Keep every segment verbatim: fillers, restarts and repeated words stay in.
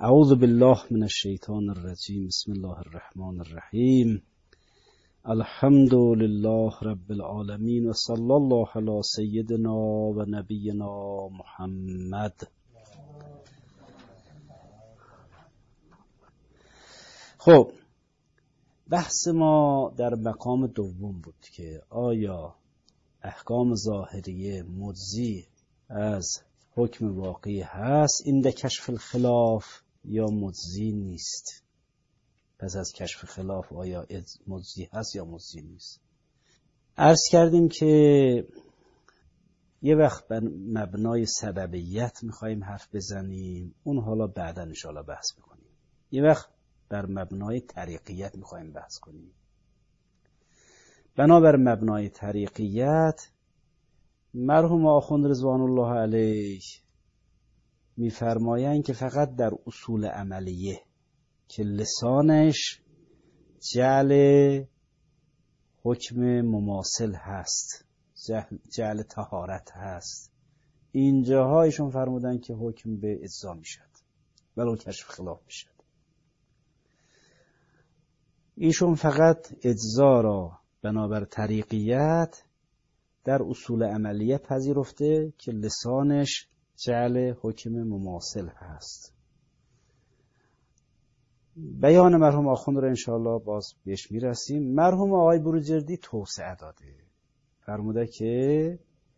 اعوذ بالله من الشیطان الرجیم. بسم الله الرحمن الرحیم. الحمد لله رب العالمین و صلی الله علی سیدنا و نبینا محمد. خب بحث ما در مقام دوم بود که آیا احکام ظاهریه مجزی از حکم واقعی هست عند کشف الخلاف یا مجزی نیست؟ پس از کشف خلاف آیا مجزی هست یا مجزی نیست؟ عرض کردیم که یه وقت بر مبنای سببیت میخواییم حرف بزنیم، اون حالا بعدا انشاءالله بحث میکنیم. یه وقت بر مبنای طریقیت میخواییم بحث کنیم. بنابر مبنای طریقیت مرحوم آخوند رضوان الله علیه میفرمایند که فقط در اصول عملیه که لسانش جعل حکم مماثل هست، جعل طهارت هست، اینجاها ایشون فرمودن که حکم به اجزا میشد ولو کشف خلاف میشد. ایشون فقط اجزا را بنابر طریقیت در اصول عملیه پذیرفته که لسانش جعل حکم مماثل هست. بیان مرحوم آخوند رو انشاءالله باز بهش میرسیم. مرحوم آقای بروجردی توسعه داده، فرموده که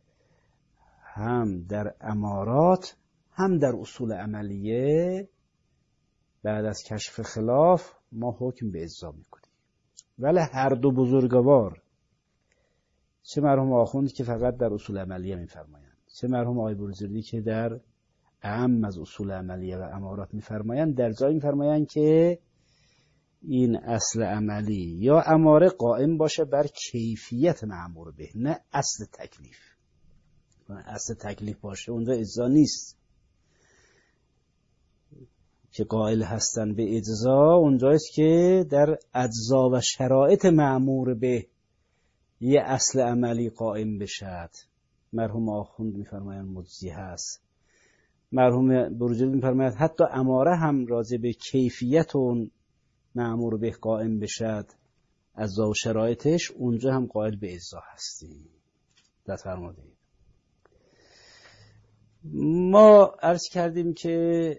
هم در امارات هم در اصول عملیه بعد از کشف خلاف ما حکم به اجزا میکنیم. ولی هر دو بزرگوار، چه مرحوم آخوند که فقط در اصول عملیه میفرمایند، چه مرحوم آقای بروجردی که در اعم از اصول عملیه و امارات میفرمایند، در جایی میفرمایند که این اصل عملی یا اماره قائم باشه بر کیفیت مأمور به، نه اصل تکلیف. اصل تکلیف باشه اونجا اجزا نیست. که قائل هستن به اجزا اونجایست که در اجزا و شرایط مأمور به یه اصل عملی قائم بشد. مرحوم آخوند میفرمایند مجزی هست. مرحوم بروجردی میفرماید حتی اماره هم راجع به کیفیت اون مأمور به قائم بشد، اجزا و شرایطش، اونجا هم قائل به اجزا هستی. دست فرمودید. ما عرض کردیم که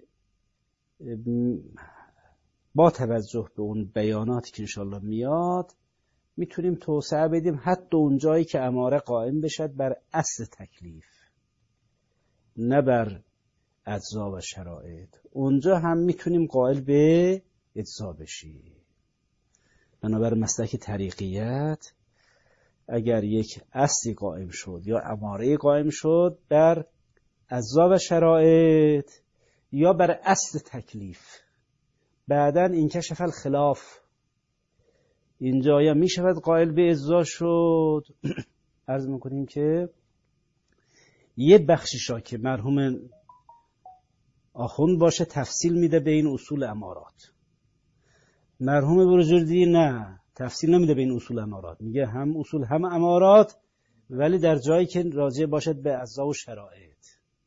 با توجه به اون بیاناتی که انشاءالله میاد میتونیم توسعه بدیم حتی اون جایی که اماره قائم بشد بر اصل تکلیف نه بر اجزا و شرایط، اونجا هم میتونیم قائل به اجزا بشیم. بنابر مسلک طریقیت اگر یک اصلی قائم شد یا اماره قائم شد بر اجزا و شرایط یا بر اصل تکلیف، بعدن این کشف الخلاف، اینجا یا می شود قائل به اجزا شد. عرض میکنیم که یه بخشیشا که مرحوم آخوند باشه تفصیل میده به این اصول امارات، مرحوم بروجردی نه تفصیل نمیده به این اصول امارات، میگه هم اصول هم امارات، ولی در جایی که راجع باشد به اجزا و شرایط.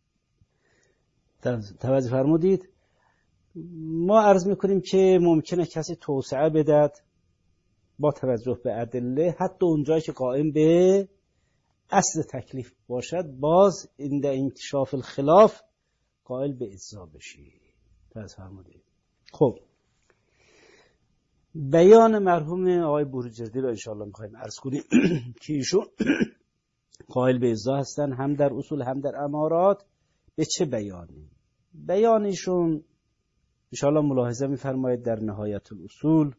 توجه فرمودید؟ ما عرض میکنیم که ممکنه کسی توسعه بدهد با توجه به ادله حتی اونجایی که قائم به اصل تکلیف باشد، باز عند انکشاف الخلاف قائل به اجزا بشی. توجه فرمودید؟ خب بیان مرحوم آقای بروجردی رو انشاءالله میخوایم عرض کنیم که ایشون قائل به اجزا هستن هم در اصول هم در امارات. به چه بیانی؟ بیانشون انشاءالله ملاحظه میفرمایید در نهایت الاصول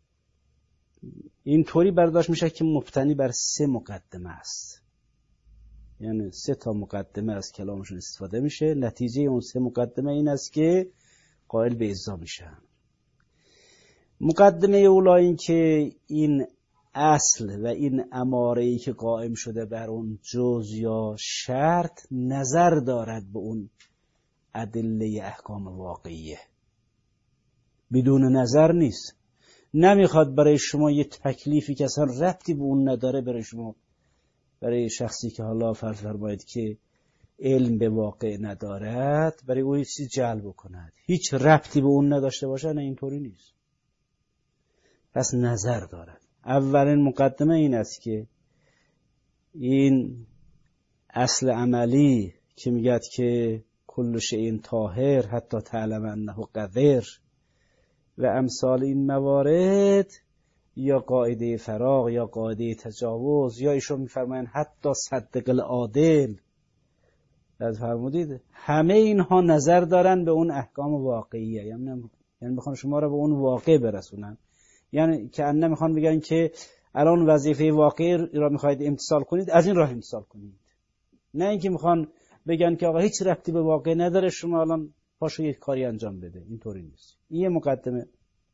اینطوری برداشت میشه که مبتنی بر سه مقدمه است، یعنی سه تا مقدمه از کلامشون استفاده میشه، نتیجه اون سه مقدمه این است که قائل به اجزا میشن. مقدمه اولا این که این اصل و این اماره‌ای که قائم شده بر اون جز یا شرط نظر دارد به اون ادله احکام واقعیه، بدون نظر نیست. نمیخواد برای شما یه تکلیفی که اصلا ربطی به اون نداره برای شما، برای شخصی که حالا فرض فرمایید که علم به واقع ندارد برای او چیزی جلب کند، هیچ ربطی به اون نداشته باشه، نه اینطوری نیست. پس نظر دارد. اولین مقدمه این است که این اصل عملی که میگد که کل شیء طاهر حتی تعلم انه قذر و امثال این موارد، یا قاعده فراغ یا قاعده تجاوز، یا ایشون میفرمایند حتی صدق العادل، از فرمودید همه اینها نظر دارن به اون احکام واقعیه، یعنی یعنی میخوان شما را به اون واقع برسونن. یعنی که ان نمیخوان بگن که الان وظیفه واقعی را میخواید امتثال کنید، از این راه امتثال کنید، نه اینکه میخوان بگن که آقا هیچ ربطی به واقع نداره، شما الان پاشو یک کاری انجام بده. اینطوری نیست. این یه مقدمه.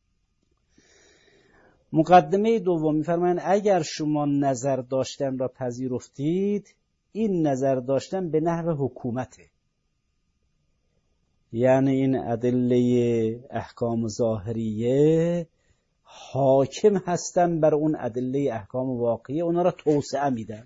مقدمه دوم میفرمایند اگر شما نظر داشتن را پذیرفتید، این نظر داشتن به نحو حکومته، یعنی این ادله احکام ظاهریه حاکم هستن بر اون ادله احکام واقعیه، اونا را توسعه میدن.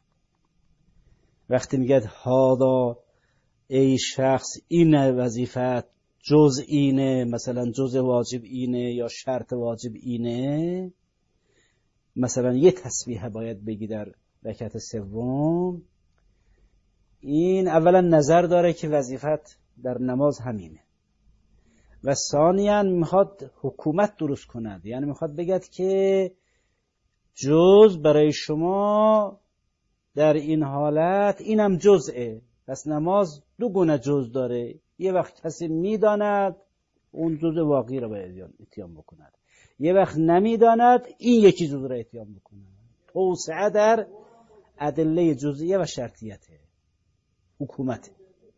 وقتی میگه هادا ای شخص این وظیفت جز اینه، مثلا جز واجب اینه یا شرط واجب اینه، مثلا یه تسبیح باید بگی در رکعت سوم، این اولا نظر داره که وظیفت در نماز همینه، و ثانیاً میخواد حکومت درست کند، یعنی میخواد بگد که جز برای شما در این حالت اینم جزئه. پس نماز دو گونه جز داره، یه وقت کسی میداند اون جز واقعی را باید اتیان بکند، یه وقت نمیداند این یکی جز را اتیان بکند. توسعه در ادله جزئیه و شرطیته، حکومت.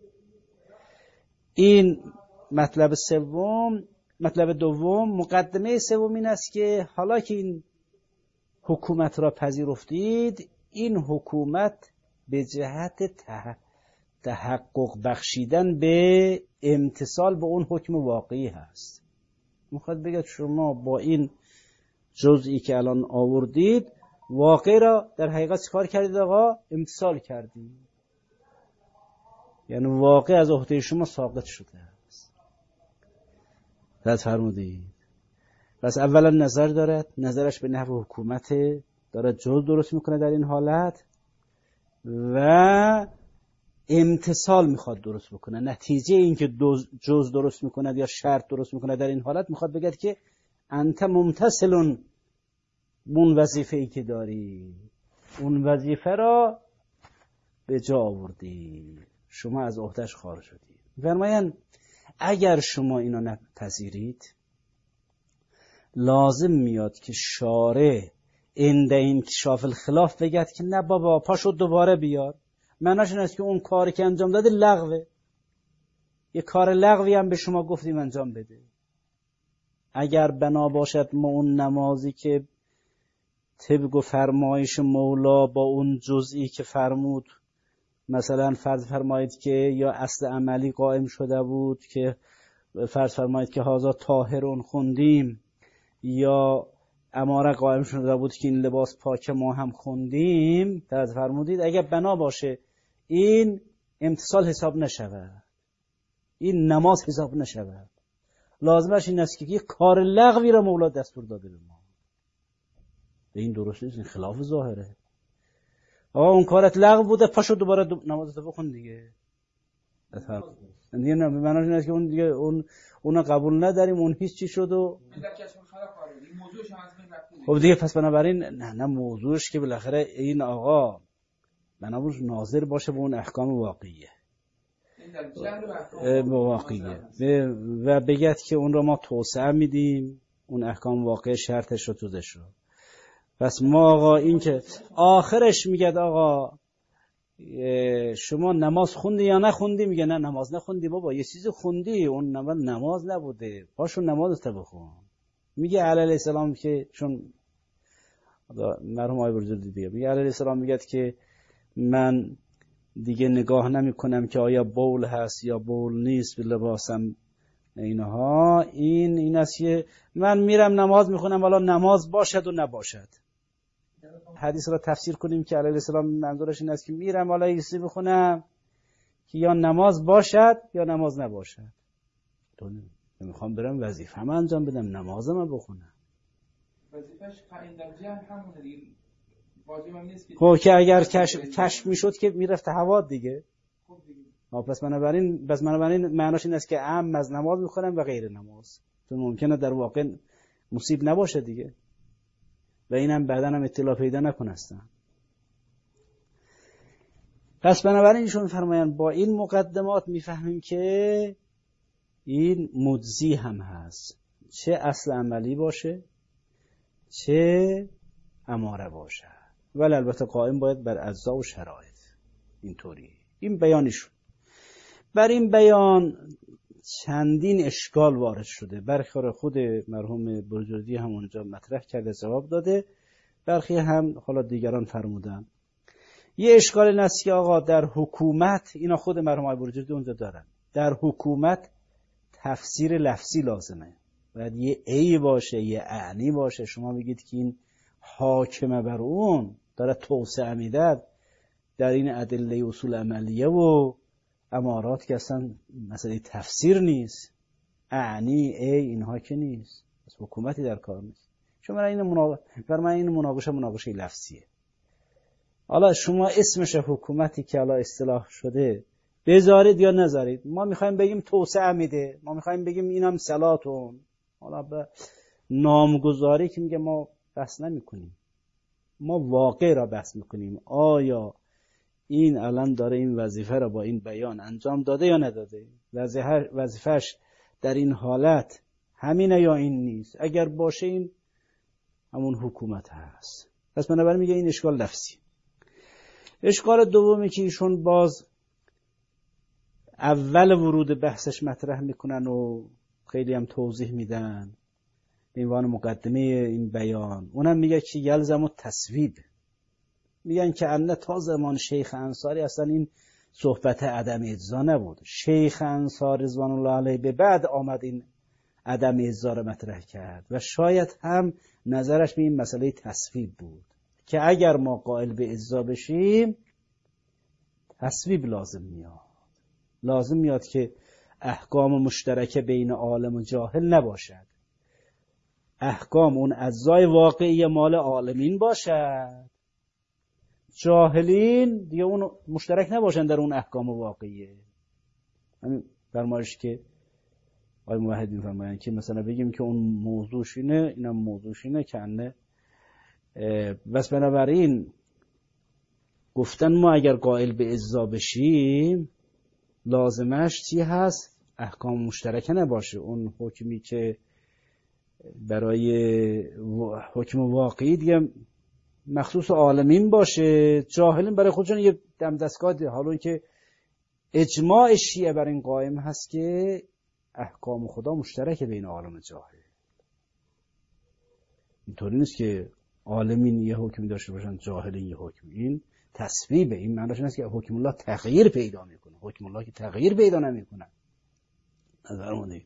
این مطلب سوم. مطلب دوم، مقدمه سوم این است که حالا که این حکومت را پذیرفتید، این حکومت به جهت تحقق بخشیدن به امتثال به اون حکم واقعی هست. میخواد بگه شما با این جزئی که الان آوردید واقعی را در حقیقت چیکار کردید آقا؟ امتثال کردید، یعنی واقع از عهده شما ساقط شده است. رد فرمودید. پس اولا نظر دارد، نظرش به نحو حکومت، دارد جز درست میکنه در این حالت و امتثال میخواد درست بکنه. نتیجه این که جز درست میکنه یا شرط درست میکنه در این حالت، میخواد بگه که انت ممتثلون، اون وظیفه ای که داری اون وظیفه را به جا آوردی، شما از عهدهش خارج شدی. فرمایند اگر شما اینو نپذیرید، لازم میاد که شارع عند انکشاف الخلاف بگد که نه بابا پاشو دوباره بیار. معناش این است که اون کاری که انجام داده لغوه، یه کار لغوی هم به شما گفتیم انجام بده. اگر بنا باشد ما اون نمازی که طبق و فرمایش مولا با اون جزئی که فرمود، مثلا فرض فرمایید که یا اصل عملی قائم شده بود که فرض فرمایید که هازا طاهرون خوندیم، یا اماره قائم شده بود که این لباس پاک ما هم خوندیم، فرض فرمودید اگر بنا باشه این امتثال حساب نشود، این نماز حساب نشود، لازمش این است که یک کار لغوی را مولا دستور داده به ما. به این درست نیست، این خلاف ظاهره. آقا اون کارت لغو بوده، پاشو دوباره دو... نمازت بخون دیگه. دیگه نه، به معنی این است که اون دیگه اون اونا قبول نداریم، اون هیچ چی شد و خب دیگه پس بنابراین نه نه موضوعش که بالاخره این آقا بنابراین ناظر باشه به اون احکام واقعیه واقعیه و بگید که اون رو ما توسعه میدیم، اون احکام واقعی شرطش رو توزش رو. پس ما آقا این که آخرش میگه آقا شما نماز خوندی یا نخوندی؟ میگه نه نماز نخوندی بابا، یه چیزی خوندی، اون نماز نبوده، پاشو نمازت بخون. میگه علی علیه السلام که چون مرحوم آقای برزردی دیگه میگه علی علیه السلام میگه که من دیگه نگاه نمی کنم که آیا بول هست یا بول نیست به لباسم، اینها این این است که من میرم نماز میخونم، والا نماز باشد و نباشد. حدیث را تفسیر کنیم که علیه السلام منظورش این است که میرم والا ایسی میخونم که یا نماز باشد یا نماز نباشد. تو میخوام برم وظیفه‌ام انجام بدم، نمازم بخونم. وظیفه‌اش قائم در جمع همونه دیگه. واجب هم نیست که خب که اگر کشف کشف میشد که میرفت هوا دیگه. خب دیگه. آ پس بنابراین پس بنابراین معناش این است که عام از نماز میخونم و غیر نماز. تو ممکنه در واقع مصیب نباشه دیگه. و اینم بعداً هم اطلاع پیدا نکنه اصلا. پس بنابراین ایشون فرمایند با این مقدمات میفهمیم که این مجزی هم هست، چه اصل عملی باشه چه اماره باشه، ولی البته قائم باید بر اجزا و شرایط. اینطوری این بیانیشون. بر این بیان چندین اشکال وارد شده. برخی خود مرحوم برجردی هم اونجا مطرح کرده، جواب داده، برخی هم حالا دیگران فرمودن. یه اشکال این است که آقا در حکومت، اینا خود مرحوم برجردی اونجا دارن، در حکومت تفسیر لفظی لازمه، باید یه ای باشه یه اعنی باشه. شما بگید که این حاکمه بر اون داره توسعه میداد در این ادله اصول عملیه و امارات که اصلا مسئله تفسیر نیست، اعنی ای اینها که نیست، پس حکومتی در کار نیست. شما این مناقشه بر من این مناقشه مناقشه لفظیه. حالا شما اسمش حکومتی که حالا اصطلاح شده بذارید یا نذارید، ما میخوایم بگیم توسعه میده، ما میخوایم بگیم اینم صلاتون، حالا به نامگذاری که میگه ما بحث نمی کنیم، ما واقع را بحث میکنیم. آیا این الان داره این وظیفه را با این بیان انجام داده یا نداده؟ وظیفهش در این حالت همینه یا این نیست؟ اگر باشه این همون حکومت هست. پس بنابراین میگه این اشکال لفظی. اشکال دومی که ایشون باز اول ورود بحثش مطرح میکنن و خیلی هم توضیح میدن به عنوان مقدمه این بیان، اونم میگه که یلزم التصویب. میگن که انه تا زمان شیخ انصاری اصلا این صحبت عدم اجزا نبود. شیخ انصار رضوان الله علیه به بعد آمد این عدم اجزا رو مطرح کرد و شاید هم نظرش به این مسئله تصویب بود که اگر ما قائل به اجزا بشیم تصویب لازم میاد. لازم میاد که احکام مشترکه بین عالم و جاهل نباشد، احکام اون اجزای واقعی مال عالمین باشد، جاهلین دیگه اون مشترک نباشن در اون احکام واقعیه. همین فرمایش که آقای موحد میفرمایند که مثلا بگیم که اون موضوعش اینه اینم موضوعش اینه که انه بس بنابراین گفتن ما اگر قائل به اجزا بشیم لازمش چی هست؟ احکام مشترکه نباشه. اون حکمی که برای حکم واقعی دیگه مخصوص عالمین باشه، جاهلین برای خودشون یه دم دستگاه ده. حالا که اجماع شیعه بر این قائم هست که احکام خدا مشترک بین عالم و جاهل. اینطوری نیست که عالمین یه حکمی داشته باشن جاهلین یه حکمی. این تصویبه. این معنیش اینه که حکم الله تغییر پیدا میکنه. حکم الله که تغییر پیدا نمیکنه. نظرمونه.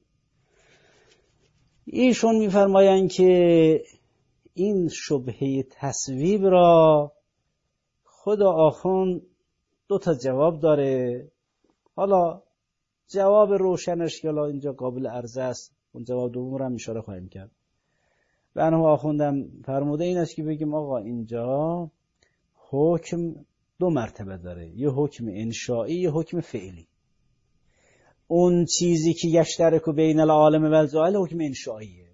ایشون میفرمایند که این شبهه تصویب را خود آخوند دو تا جواب داره. حالا جواب روشنش که اینجا قابل عرضه است، اون جواب دوم رو هم اشاره خواهیم کرد. بنده آخوندم فرموده این است که بگیم آقا اینجا حکم دو مرتبه داره، یه حکم انشائی یه حکم فعلی. اون چیزی که یشترک بین العالم و الجاهل حکم انشائیه.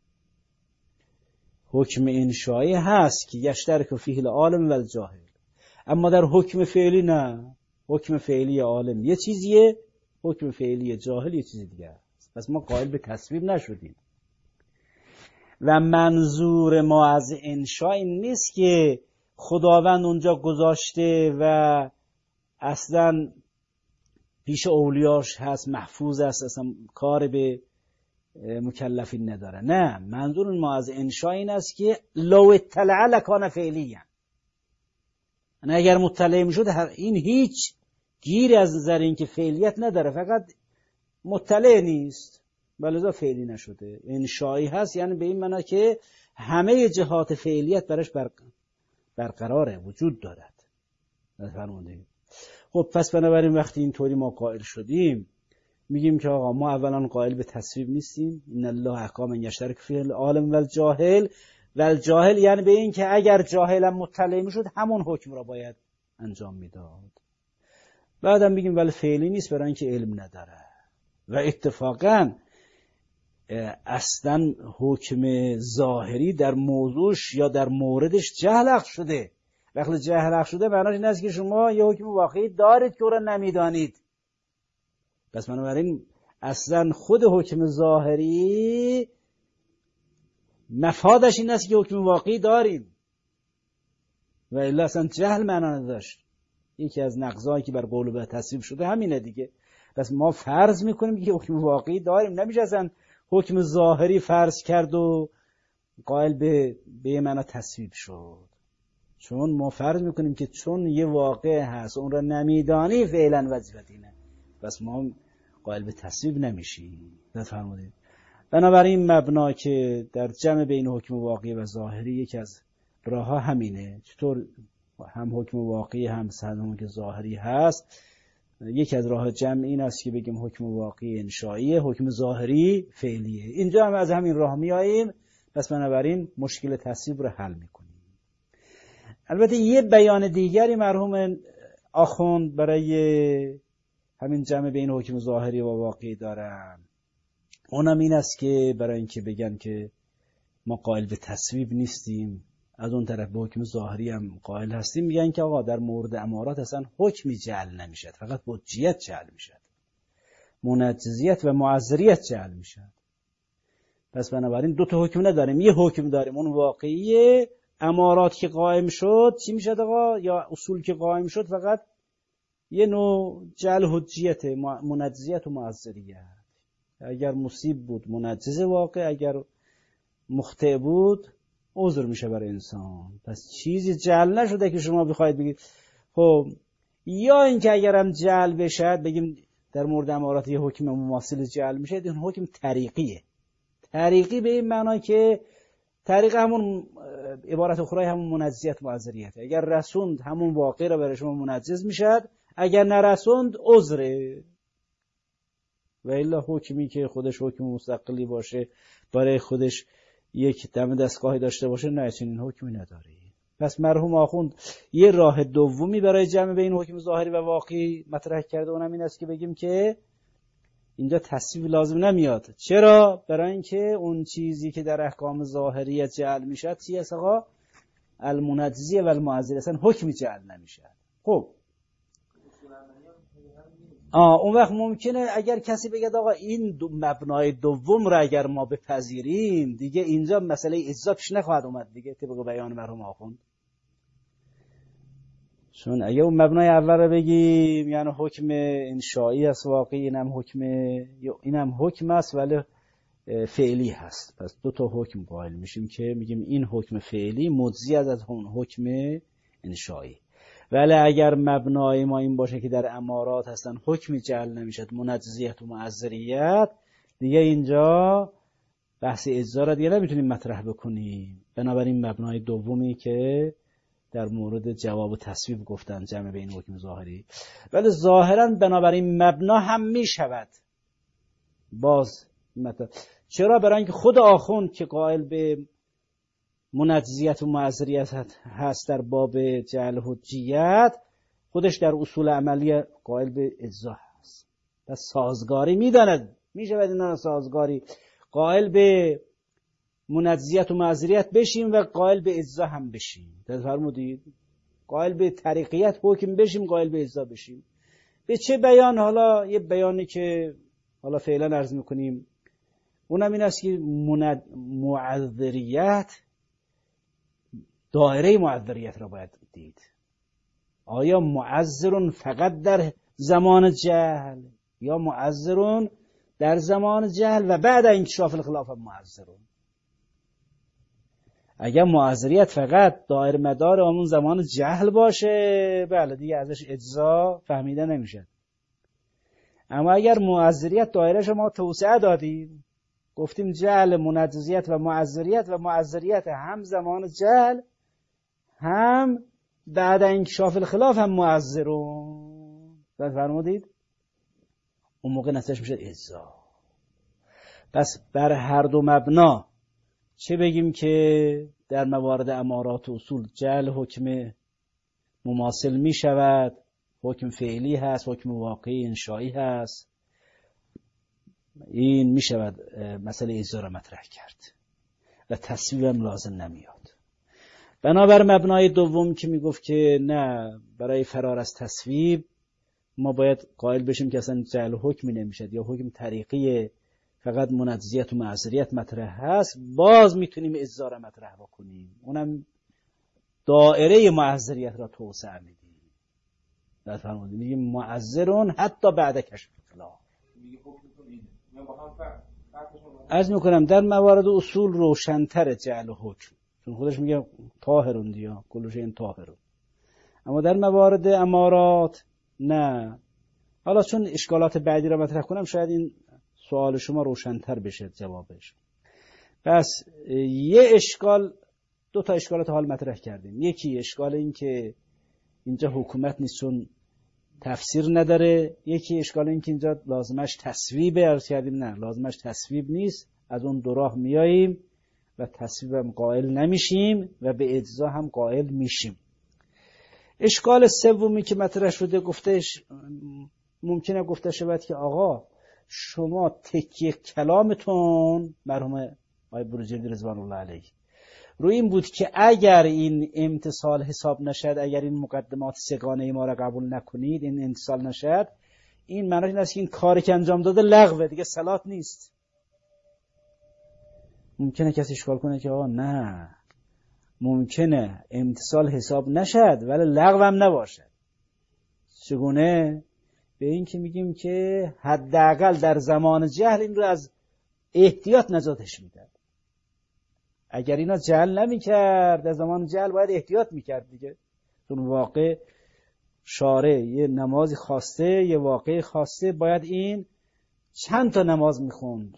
حکم انشائی هست که یشترک فیه العالم و الجاهل، اما در حکم فعلی نه. حکم فعلی عالم یه چیزیه، حکم فعلی جاهل یه چیز دیگه است. پس ما قائل به تصویب نشدیم و منظور ما از انشاء این نیست که خداوند اونجا گذاشته و اصلا پیش اولیاش هست، محفوظ است، اصلا کار به مکلفین نداره. نه، منظور ما از انشاء این است که لو اطلع لکان فعلیه. یعنی اگر مطلع میشد این هیچ گیری از نظر این که فعلیت نداره، فقط مطلع نیست ولذا فعلی نشده. انشائی هست یعنی به این معنی که همه جهات فعلیت برش بر... برقراره، وجود دارد. فرمودید خب پس بنابراین وقتی اینطوری ما قائل شدیم میگیم که آقا ما اولا قائل به تصویب نیستیم. ان الله احکام یشترک فیه العالم و الجاهل و الجاهل یعنی به این که اگر جاهلم مطلع میشد همون حکم را باید انجام میداد. بعدم میگیم ولی فعلی نیست برای اینکه علم نداره و اتفاقا اصلا حکم ظاهری در موضوعش یا در موردش جهل عقد شده. وقتی جهل عقد شده معناش این است که شما یه حکم واقعی دارید که او را نمیدانید. پس بنابراین اصلا خود حکم ظاهری مفادش این است که حکم واقعی داریم و الا اصلا جهل معنا نداشت. یکی از نقضایی که بر قول به تصویب شده همینه دیگه. پس ما فرض میکنیم که حکم واقعی داریم، نمیشه اصلا حکم ظاهری فرض کرد و قائل به به معنا تصویب شد. چون ما فرض میکنیم که چون یه واقع هست اون را نمیدانی فعلا وظیفت اینه، پس ما قائل به تصویب نمیشیم. فرمودید. بنابراین مبنا که در جمع بین حکم واقعی و ظاهری یکی از راه ها همینه. چطور هم حکم واقعی هم هم که ظاهری هست، یکی از راه جمع این است که بگیم حکم واقعی انشائیه، حکم ظاهری فعلیه. اینجا هم از همین راه میاییم. پس بنابراین مشکل تصویب رو حل میکنیم. البته یه بیان دیگری مرحوم آخوند برای همین جمع بین حکم ظاهری و واقعی دارن. اونم این است که برای اینکه بگن که ما قائل به تصویب نیستیم، از اون طرف به حکم ظاهری هم قائل هستیم، میگن که آقا در مورد امارات اصلا حکمی جعل نمیشد، فقط حجیت جعل میشد، منجزیت و معذریت جعل میشد. پس بنابراین دو تا حکم نداریم، یه حکم داریم اون واقعیه. امارات که قائم شد چی میشد آقا؟ یا اصول که قائم شد فقط یه نوع جعل حجیت، منجزیت و معذریت. اگر مصیب بود منجز واقع، اگر مخطئ بود عذر میشه برای انسان. پس چیزی جعل نشده که شما بخواید بگید خب، یا اینکه اگرم جعل بشه بگیم در مورد امارات یه حکم مماثل جعل میشه، این حکم طریقیه. طریقی به این معنی که طریق همون عبارت اخرای همون منجزیت معذریت، اگر رسوند همون واقع را برای شما منجز میشد، اگر نرسوند عذره. و الا حکمی که خودش حکم مستقلی باشه، برای خودش یک دم دستگاهی داشته باشه، نه چنین حکمی نداره. پس مرحوم آخوند یه راه دومی برای جمع بین حکم ظاهری و واقعی مطرح کرده، اونم این است که بگیم که اینجا تصویب لازم نمیاد. چرا؟ برای اینکه اون چیزی که در احکام ظاهریه جعل میشد چی است آقا؟ المنجزیه و المعذریه، اصلا حکمی جعل نمیشد. خب آه اون وقت ممکنه اگر کسی بگه آقا این دو مبنای دوم را اگر ما بپذیریم دیگه اینجا مسئله اجزا پیش نخواهد اومد دیگه، طبق بیان مرحوم آخوند. چون اگه اون مبنای اول را بگیم یعنی حکم انشایی است واقعی، اینم حکم اینم حکم است ولی فعلی هست. پس دو تا حکم قائل میشیم که میگیم این حکم فعلی مجزی از اون حکم انشایی. ولی اگر مبنای ما این باشه که در امارات هستن حکمی جعل نمیشد، منجزیت و معذریت، دیگه اینجا بحث اجزا را دیگه نمیتونیم مطرح بکنیم. بنابراین مبنای دومی که در مورد جواب و تصویب گفتن جمع بین حکم ظاهری، ولی ظاهرا بنابراین مبنا هم میشود باز مطلب. چرا؟ برای اینکه خود آخوند که قائل به منجزیت و معذریت هست در باب جعل حجیت، خودش در اصول عملی قائل به اجزا هست. پس سازگاری میداند، میشه باید اینا سازگاری قائل به منجزیت و معذریت بشیم و قائل به اجزا هم بشیم. فرمودید قائل به طریقیت حکم بشیم، قائل به اجزا بشیم. به چه بیان؟ حالا یه بیانی که حالا فعلا عرض میکنیم اونم این است که معذریت، دایره معذریت را باید دید. آیا معذرون فقط در زمان جهل یا معذرون در زمان جهل و بعد انکشاف الخلاف هم معذرون؟ اگر معذریت فقط دایر مدار همون زمان جهل باشه، بله دیگه ازش اجزا فهمیده نمیشه. اما اگر معذریت دایرش ما توسعه دادیم، گفتیم جهل، منجزیت و معذریت، و معذریت هم زمان جهل هم بعد انکشاف الخلاف هم معذرون، بعد فرمودید اون موقع نتیجهش میشه اجزا. پس بر هر دو مبنا چه بگیم که در موارد امارات و اصول جعل حکم مماثل می شود، حکم فعلی هست، حکم واقعی انشایی هست، این می شود مسئله اجزا را مطرح کرد و تصویب هم لازم نمیاد. بنابر مبنای دوم که می گفت که نه، برای فرار از تصویب ما باید قائل بشیم که اصلا جعل حکمی نمیشد یا حکم طریقی فقط منجزیت و معذریت مطرح هست، باز میتونیم اجزا را مطرح بکنیم، اونم دائره معذریت را توسعه میدیم. در فرمودیم میگیم معذرون حتی بعد کشف اطلاق. عرض میکنم در موارد اصول روشنتر جعل حکم، چون خودش میگه طاهرون دیا کلش این طاهرون، اما در موارد امارات نه. حالا چون اشکالات بعدی را مطرح کنم شاید این سوال شما روشن‌تر بشه جوابش. پس یه اشکال، دو تا اشکالات حال مطرح کردیم. یکی اشکال این که اینجا حکومت نیست چون تفسیر نداره، یکی اشکال این که اینجا لازمش تصویبه، عرض کردیم نه لازمش تصویب نیست، از اون دو راه میاییم و تصویب هم قائل نمیشیم و به اجزا هم قائل میشیم. اشکال سومی که مطرح شده گفتش ممکنه گفته شود که آقا شما تکیه کلامتون مرحوم آقای بروجردی رضوان الله علیه روی این بود که اگر این امتصال حساب نشد، اگر این مقدمات سگانه ما را قبول نکنید، این امتصال نشد، این معنیش این است که این کاری که انجام داده لغوه، دیگه صلات نیست. ممکنه کسی اشکال کنه که آقا نه، ممکنه امتصال حساب نشد ولی لغو هم نباشد. چگونه؟ به این که میگیم که حداقل در زمان جهل این رو از احتیاط نجاتش میداد. اگر اینا جهل نمیکرد، در زمان جهل باید احتیاط میکرد دیگه، چون واقع شارع یه نمازی خواسته، یه واقع خواسته، باید این چند تا نماز میخوند،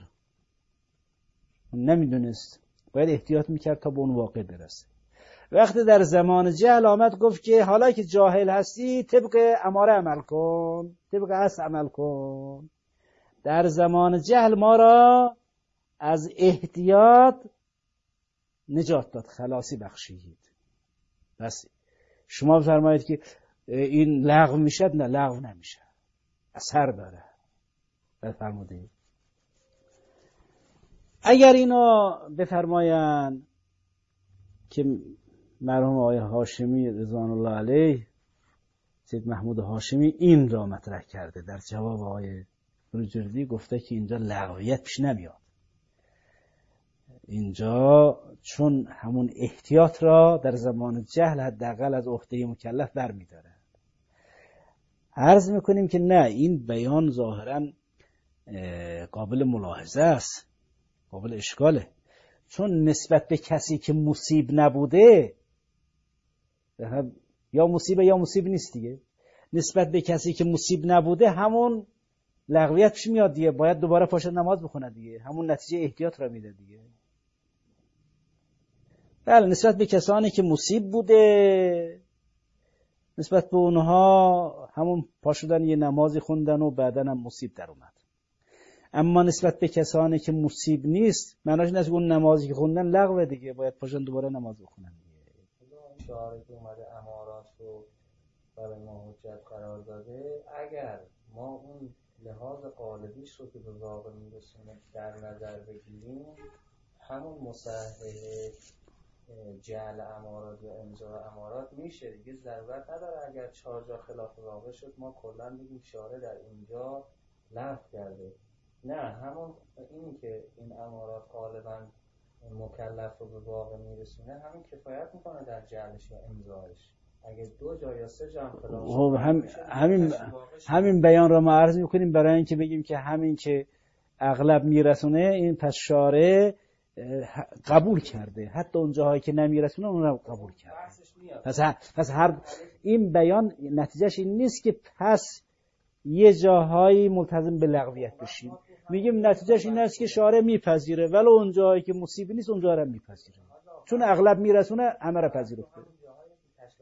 نمیدونست، باید احتیاط میکرد تا به اون واقع برسه. وقتی در زمان جهل آمد گفت که حالا که جاهل هستی طبق اماره عمل کن، طبق اصل عمل کن، در زمان جهل ما را از احتیاط نجات داد، خلاصی بخشید. بس شما بفرمایید که این لغو میشد، نه لغو نمیشه، اثر داره. بفرمایید اگر اینا بفرمایند که مرحوم آقای هاشمی رضوان الله علیه، سید محمود هاشمی این را مطرح کرده در جواب آقای بروجردی، گفته که اینجا لغویت پیش نمیاد، اینجا چون همون احتیاط را در زمان جهل حداقل از عهده مکلف برمی‌داره. عرض میکنیم که نه، این بیان ظاهراً قابل ملاحظه است، قابل اشکاله، چون نسبت به کسی که مصیب نبوده، یا مصیبه یا مصیب نیست دیگه، نسبت به کسی که مصیب نبوده همون لغویت پیش میاد دیگه، باید دوباره پاشد نماز بخونه دیگه، همون نتیجه احتیاط را میده دیگه. بله، نسبت به کسانی که مصیب بوده، نسبت به اونها همون پاشدن یه نمازی خوندن و بعدن هم مصیب در اومد. اما نسبت به کسانی که مصیب نیست، معناش این است که اون نمازی که خوندن لغوه دیگه، باید پاشدن دوباره نماز بخونن دیگه. شعاری که اومده امارات رو برای ما حجت قرار داده، اگر ما اون لحاظ قالبیش رو که به واقع میرسونه در نظر بگیریم، همون مصحح جعل امارات یا امضا امارات میشه دیگه، ضرورت نداره اگر چهار جا خلاف واقع شد ما کلا بگیم شارع در اینجا لغو کرده. نه، همون اینی که این امارات غالبا مکلف رو به واقع میرسونه همین کفایت میکنه در جعلش یا امضایش. اگه دو جا یا سه جا هم خلاف شد هم همین همین بیان را ما عرض میکنیم برای اینکه بگیم که همین که اغلب میرسونه این پس شارع قبول کرده، حتی اون جاهایی که نمیرسونه اون رو قبول کرده. پس پس هر این بیان نتیجهش این نیست که پس یه جاهایی ملتزم به لغویت بشیم، میگیم نتیجهش این است که شارع میپذیره، ولی اون جایی که مصیب نیست اون جا رو میپذیره، چون اغلب میرسونه همه رو پذیرفته.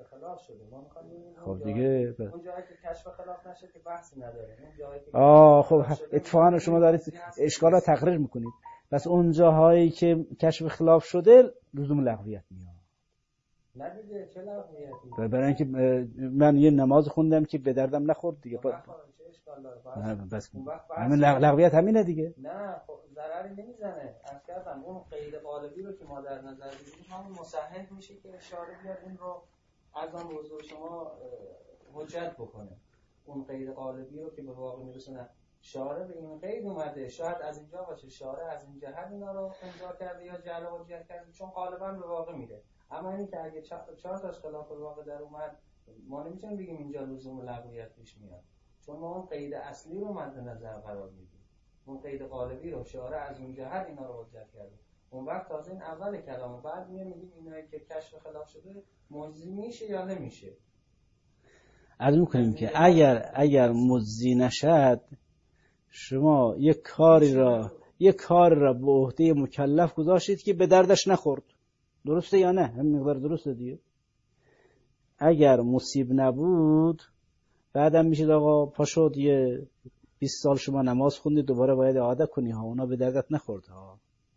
کشف خلاف شده. ما میخوایم ببینیم خب دیگه ب... اون جایی که کشف خلاف نشه که بحثی نداره. اون جایی که آه خب اتفاقا شما دارید اشکال را تقریر میکنید. پس اون جاهایی که کشف خلاف شده لزوم لغویت میاد. نه دیگه چه لغویتی؟ برای اینکه من یه نماز خوندم که به دردم نخورد دیگه. با... چه اشکال داره؟ بس همین لغویت همینه دیگه. نه خب ضرری نمیزنه. از کردم اون غیر قالبی رو که ما در نظر بگیریم همون مصحح میشه که اشاره بیاد این رو از آن موضوع شما حجت بکنه. اون غیر قالبی رو که به واقع میرسونه شارع به این قید اومده، شاید از اینجا باشه شارع از این جهت اینا رو امضا کرده یا جعل حجت کرده چون غالبا به واقع میره. اما این که اگه چهار تاش خلاف واقع در اومد ما نمیتونیم بگیم اینجا لزوم لغویت پیش میاد، چون ما اون قید اصلی رو مد نظر قرار میدیم. اون قید قالبی رو شارع از اون جهت اینا رو حجت کرده. اون وقت تازه این اول کلامه، بعد میگیم میگیم اینایی که کشف خلاف شده مجزی میشه یا نمیشه. عرض میکنیم که اگر اگر مجزی نشد شما یک کاری را یک کار را به عهده مکلف گذاشتید که به دردش نخورد. درسته یا نه؟ هم مقدار درسته دیگه. اگر مصیب نبود بعدم میشه آقا پاشو دیگه بیست سال شما نماز خوندی دوباره باید اعاده کنی ها، اونا به دردت نخورد ها.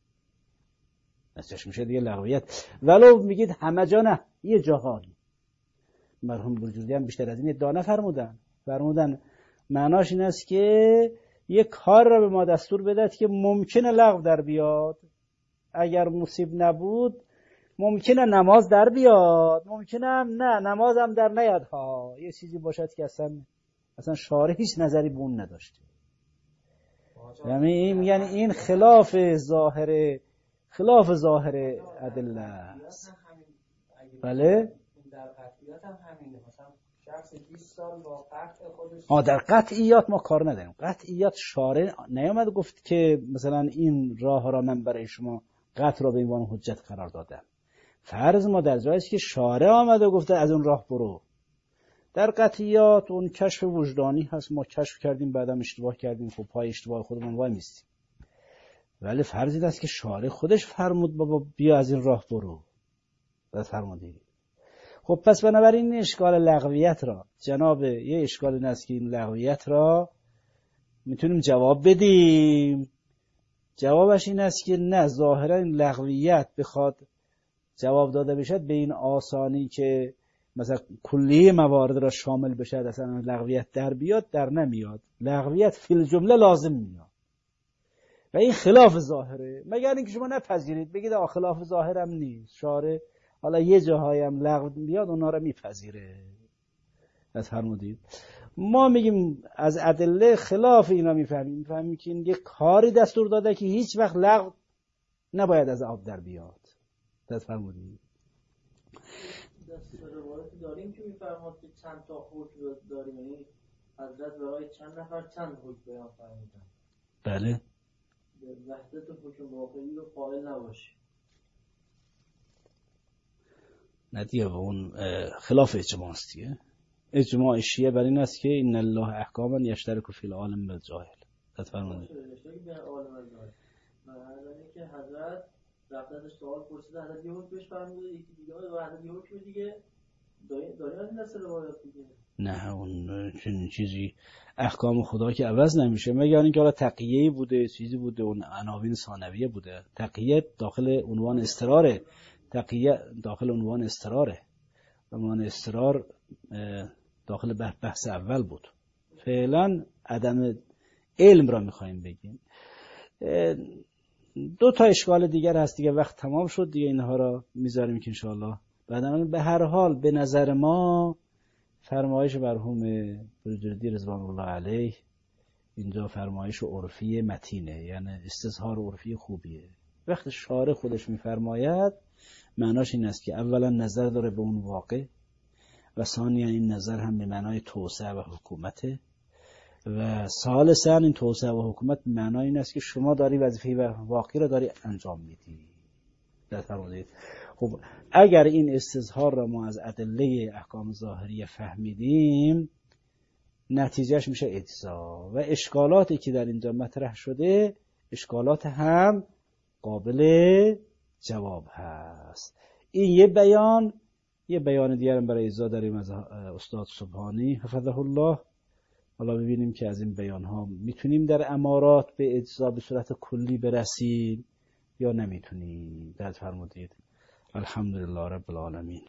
نسیش میشه دیگه لغویت. ولو میگید همه جا نه، یه جاهایی. مرحوم بروجردی هم بیشتر از این ادعا نفرمودن. فرمودن معناش این است که یک کار را به ما دستور بدهد که ممکنه لغو در بیاد. اگر مصیب نبود ممکنه نماز در بیاد، ممکنه هم نه نماز هم در نیاد ها. یه چیزی باشد که اصلا اصلا شارع هیچ نظری به اون نداشته. یعنی این میگن این خلاف ظاهر خلاف ظاهر ادله است. بله در قطعیات هم همینه. مثلا شخص بیست سال با قطع خودش آ در قطعیات ما کار نداریم. قطعیات شارع نیامد گفت که مثلا این راه را من برای شما قطع را به عنوان حجت قرار دادم. فرض ما در جایی است که شارع آمده گفته از اون راه برو. در قطعیات اون کشف وجدانی هست، ما کشف کردیم بعدم اشتباه کردیم، خب پای اشتباه خودمون وای میستیم. ولی فرض این است که شارع خودش فرمود بابا بیا از این راه برو. بس فرمودی. خب پس بنابراین این اشکال لغویت را جناب یه اشکال این است که این لغویت را میتونیم جواب بدیم. جوابش این است که نه، ظاهرا این لغویت بخواد جواب داده بشد به این آسانی که مثلا کلیه موارد را شامل بشد اصلا لغویت در بیاد در نمیاد. لغویت فی الجمله لازم میاد و این خلاف ظاهره، مگر اینکه شما نپذیرید بگید آ خلاف ظاهرم نیست، شارع حالا یه جاهایم لغو بیاد اونا را میپذیره. از فرمودید ما میگیم از ادله خلاف اینا میفهمیم، میفهمیم که این یک کاری دستور داده که هیچ وقت لغو نباید از آب در بیاد. از فرمودید دست روایتی داریم که میفرماد که چند تا حکم داریم، یعنی حضرت برای چند نفر چند حکم بیان فرمودن. بله وحدت حکم واقعی رو قائل نباشی. نه دیگه اون خلاف اجماع است دیگه. اجماع شیعه بر این است که ان الله احکاما یشترک فی العالم بالجاهل. فرمودید در عالم الجاهل معنی که حضرت رفتن سوال پرسیده حضرت یه حکم بهش فرموده، یکی دیگه و حضرت یه حکم دیگه داری از این دست روایات دیگه. نه اون چنین چیزی احکام خدا که عوض نمیشه، مگر اینکه حالا تقیه‌ای بوده چیزی بوده، اون عناوین ثانویه بوده. تقیه داخل عنوان استراره، تقیه داخل عنوان استراره، عنوان استرار داخل بحث اول بود. فعلا عدم علم را میخوایم بگیم. دو تا اشکال دیگر هست دیگه، وقت تمام شد دیگه، اینها را میذاریم که انشاءالله بعدا. به هر حال به نظر ما فرمایش مرحوم بروجردی رضوان الله علیه اینجا فرمایش عرفی متینه، یعنی استظهار عرفی خوبیه. وقتی شارع خودش میفرماید معناش این است که اولا نظر داره به اون واقع و ثانیا این نظر هم به معنای توسعه و حکومته و ثالثا این توسعه و حکومت به معنای این است که شما داری وظیفه واقعی را داری انجام میدی. در فرمودید خب اگر این استظهار را ما از ادله احکام ظاهریه فهمیدیم نتیجهش میشه اجزا و اشکالاتی که در اینجا مطرح شده اشکالات هم قابل جواب هست. این یه بیان یه بیان دیگر برای اجزا داریم از استاد سبحانی حفظه الله. حالا ببینیم که از این بیان ها میتونیم در امارات به اجزا به صورت کلی برسیم یا نمیتونیم. در فرمودید. الحمدلله رب العالمین.